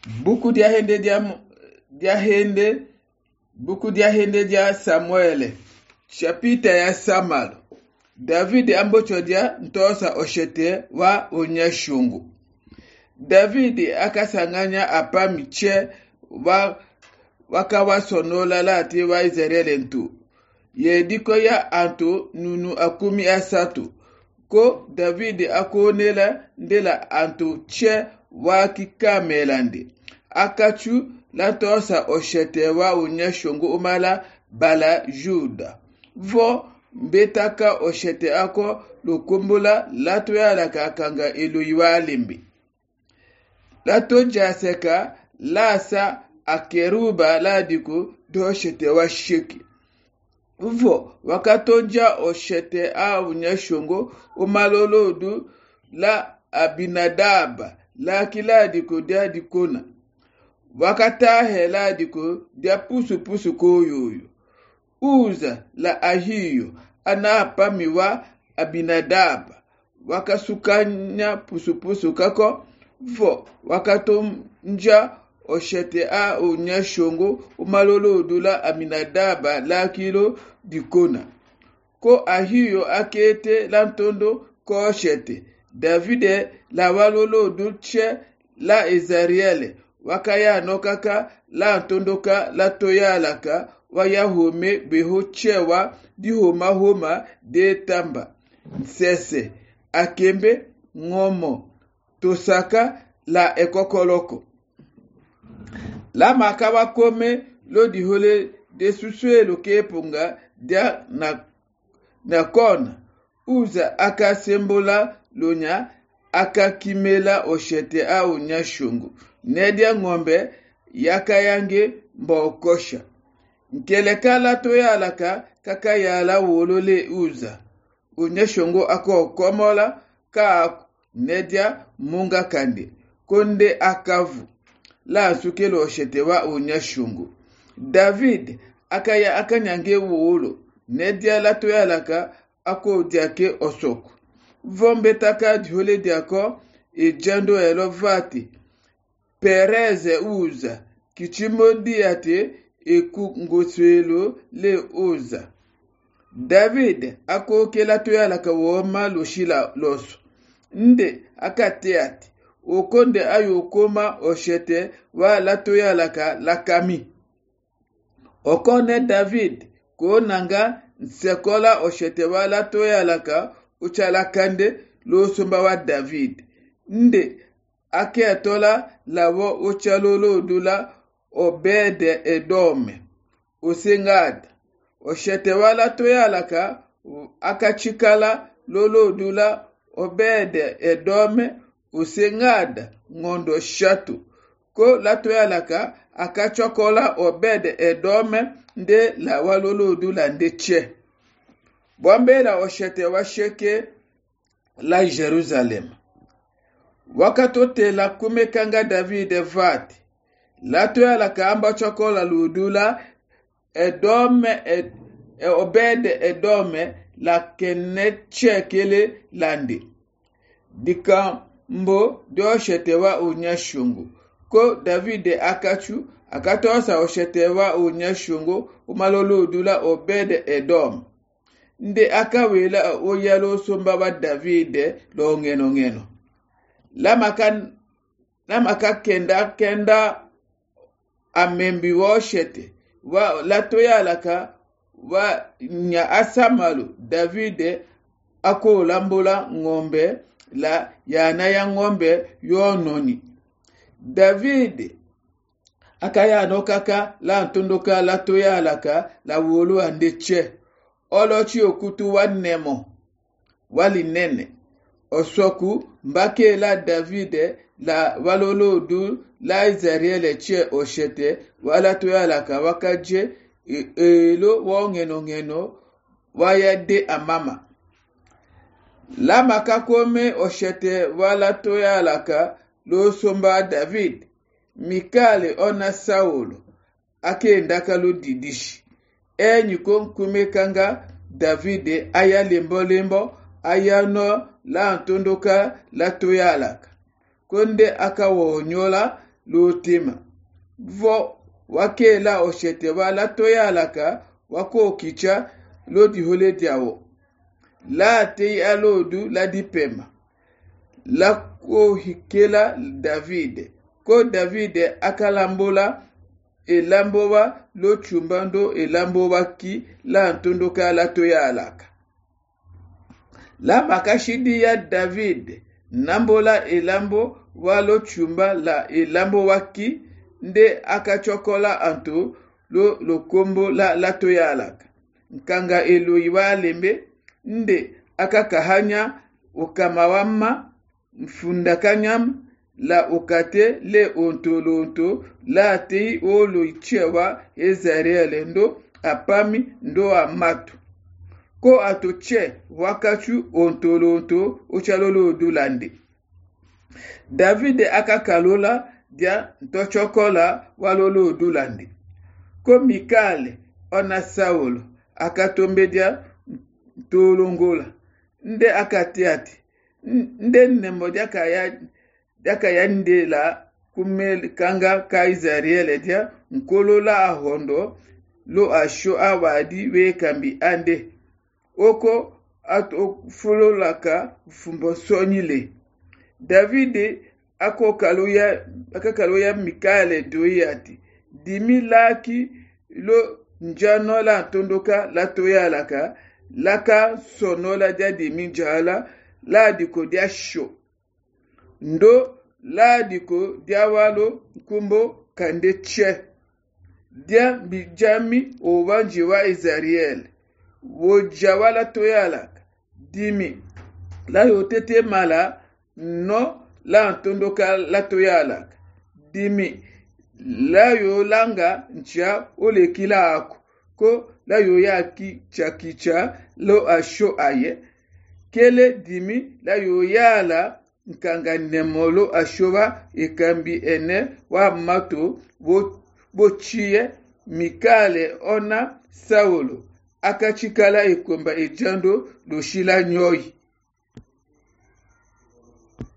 buku dia hende dia Samuele chapita ya Samalo. David ambochodia ntosa oshete wa onyeshungu. David akasanganya apa miche wakawasonola lati wa Israeli ntu. Yediko ya antu nunu akumi asatu. Ko David akonela ndela antu che wa kikamelandi. Akachu lantosa oshete wa onyeshungu umala bala Juda. Vo mbetaka oshete ako lukumbula lato ya lakakanga ilu yualimbi. Lato jaseka lasa akeruba ladiku do oshete wa shiki. Vo wakatonja oshete a unyashongo umalolodu la Abinadaba la kiladiku dia dikona. Wakatahe ladiku dia pusu koyoyo. Uza la Ahiyo anapa miwa Abinadaba wakasukanya pusu kako vo wakatonja oshete a onyeshongo umalolodu la Abinadaba la kilo dikona. Ko Ahiyo akete lantondo ko oshete Davide la walolodu che la Izariele wakaya nokaka lantondoka la toyalaka wayahome beho chewa di homa de tamba nsese akembe ngomo tosaka la ekokoloko la makawa kome lo di hole de susuelo kepunga dia na kona uza akasembola lonya akakimela oshete a onyashungu nedia ngombe yakayange mbokosha nkeleka lato yalaka kaka yala wolole uza onyeshongo ako komola ka nedia munga kande konde akavu la sukelo oshete wa onyeshongo David akanyange wolo nedia lato yalaka ako diake osoko vombetaka dihole diako ejando elovati Pereze uza kichimondi ate eku ngoswelo le uza. David akoke lato yalaka woma loshila loso. Nde akateati okonde ayokoma oshete wa lato yalaka lakami. Okone David konanga nsekola oshete wa lato yalaka uchalakande losomba wa David. Nde ake atola lawo uchalolo dula obede edome usingada oshete wala toyalaka akachikala lolo dula obede edome usingada ngondo shatu ko la toyalaka akachokola obede edome nde la walolo dula ndeche bombela oshete washeke la Jerusalem wakatote la kumekanga David vati lato ya la kamba chokola ludula edome obede edome la keneche kele landi dika mbo doshetewa unyashungu ko David akachu akatosa oshetewa unyashungu umaloludula obede edome nde akawela oyalo somba wa David lo ngeno lamaka kenda amembi woshete wa latoyalaka wa nya asamalu David ako lambola ngombe la yana ya ngombe yononi David akaya nokaka la ntondoka latoyalaka la wolu andeche olochi okutu wanemo wali nene osoku mbake la David la walolodu la Izariele che oshete wala toyalaka wakaje elo wongeno wayade amama la makakome oshete wala toyalaka lo somba David Mikale ona Saulo akenda lo didishi enyi konkume kanga David aya lembo ayano la ntondoka la toyalaka konde akawonyola lo tema vo wakela oshete wala toyalaka wako kicha lo di hole diawo la te alodu la dipema la ko hikela David ko David akalambola elambowa lo chumbando elambowa ki la ntondoka la toyalaka la makashidi ya David nambola elambo walo chumba la elambo waki nde akachokola anto lo kombo la toyalaka nkanga eloiwa lembe nde akakahanya ukamawama mfundakanyam la ukate le ontolonto la tei olo ichewa Israel ndo apami ndo amatu ko atoche wakachu ontolonto ochalolo dulande David akakalola dia ntochokola walolo dulande ko Mikale ona Saulo akatombe dia tolongola nde akatiati nde nembo jakaya nde la kumel kanga ka Israel dia nkolola ahondo lo asho awadi we kambi ande oko ato fulolaka fumbo sonyile David akakaloya Mikale doyati dimi laki lo njano la tondoka la toyalaka laka sonola dia dimi jala la diko dia sho ndo la diko dia walo kumbo kande che dia bijami owanji wa Israel wo jawala toyalaka dimi la yotete mala no la ntondoka la toyalaka dimi la yo langa ncha ole kila ako ko la yo yaki chakicha lo asho aye kele dimi la yo yala nkanga nemolo ashoba ikambi ene wa mato bochie Mikale ona Saulo akachikala ikomba ejando lo shila nyoi